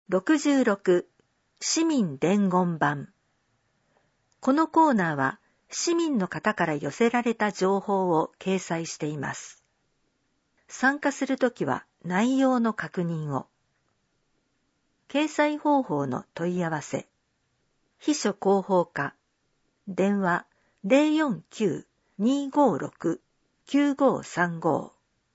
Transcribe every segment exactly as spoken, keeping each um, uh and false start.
ろくじゅうろく市民伝言板。このコーナーは市民の方から寄せられた情報を掲載しています。参加するときは内容の確認を。掲載方法の問い合わせ。秘書広報課。電話 ゼロよんきゅう にーごーろく きゅうごーさんご。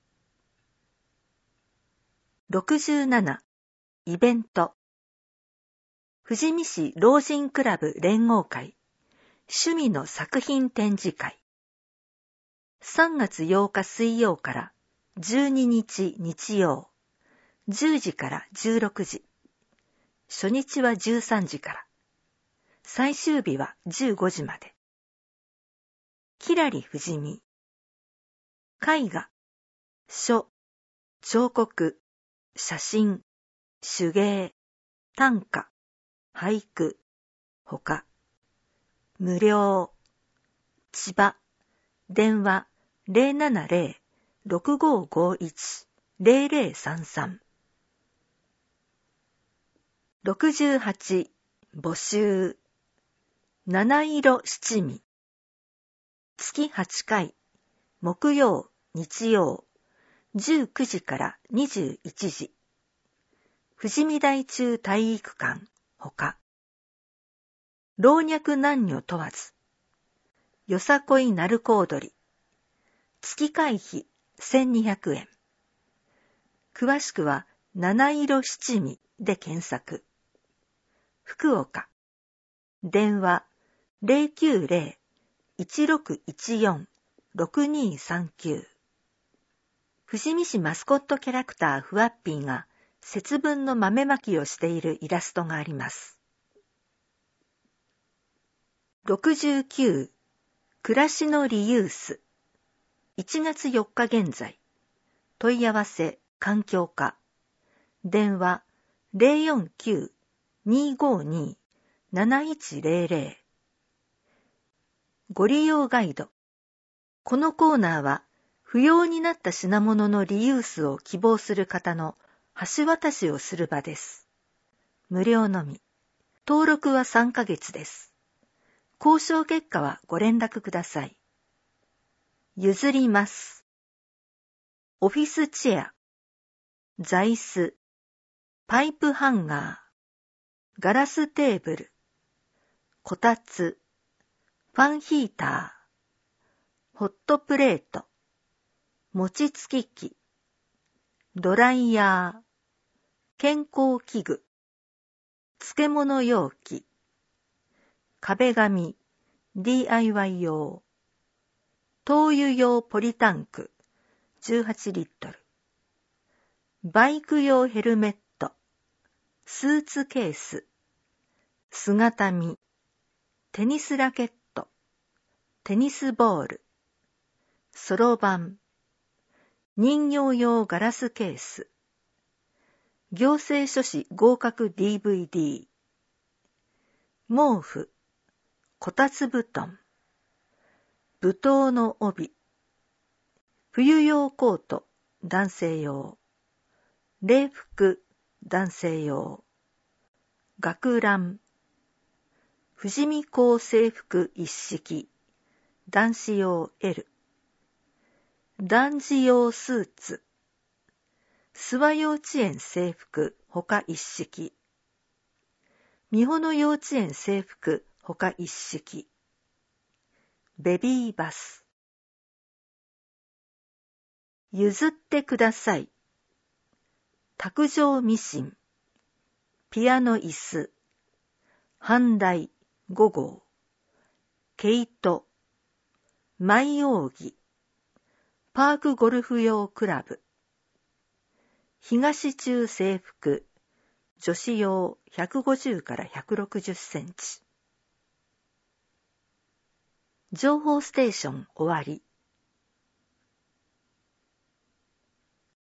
ろくじゅうななイベント。富士見市老人クラブ連合会趣味の作品展示会。さんがつようか水曜からじゅうににち日曜、じゅうじからじゅうろくじ。初日はじゅうさんじから。最終日はじゅうごじまで。きらり富士見。絵画、書、彫刻、写真、手芸、短歌、俳句、ほか。無料。千葉。電話 ゼロななゼロ ろくごーごーいち ゼロゼロさんさん。ろくじゅうはち募集。七色七味。月はちかい。木曜、日曜。じゅうくじからにじゅういちじ。富士見台中体育館ほか。老若男女問わず。よさこい鳴子踊り。月会費せんにひゃくえん。詳しくは七色七味で検索。福岡。電話 ゼロきゅうゼロ いちろくいちよん ろくにーさんきゅう。富士見市マスコットキャラクターふわっぴーが節分の豆まきをしているイラストがあります。ろくじゅうきゅう暮らしのリユース。いちがつよっか現在。問い合わせ環境課。電話 ゼロよんきゅう にーごーにー なないちゼロゼロ。ご利用ガイド。このコーナーは不要になった品物のリユースを希望する方の橋渡しをする場です。無料のみ。登録はさんかげつです。交渉結果はご連絡ください。譲ります。オフィスチェア、座椅子、パイプハンガー、ガラステーブル、こたつ、ファンヒーター、ホットプレート、餅つき機、ドライヤー、健康器具、漬物容器、壁紙、ディーアイワイ 用、灯油用ポリタンク、じゅうはちリットル、バイク用ヘルメット、スーツケース、姿見、テニスラケット、テニスボール、そろばん、人形用ガラスケース、行政書士合格 ディーブイディー、毛布、こたつ布団、舞踏の帯、冬用コート、男性用、礼服、男性用、学ラン、富士見港制服一式、男子用 エル、男児用スーツ、諏訪幼稚園制服ほか一式、美保野幼稚園制服ほか一式、ベビーバス。譲ってください。卓上ミシン、ピアノ椅子、半台ごごう、毛糸、舞扇、パークゴルフ用クラブ、東中制服、女子用ひゃくごじゅうからひゃくろくじゅっセンチ。情報ステーション終わり。